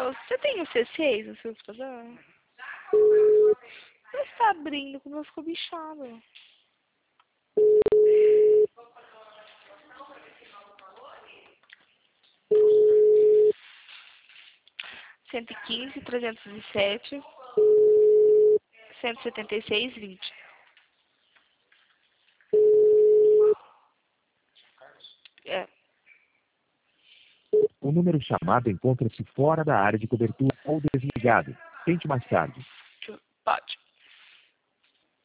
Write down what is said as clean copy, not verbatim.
você tem o C6 no seu computador? Não está abrindo, como eu fico bichado. Cento e quinze, 307, 176, 20. É. O número chamado encontra-se fora da área de cobertura ou desligado. Tente mais tarde. Pode.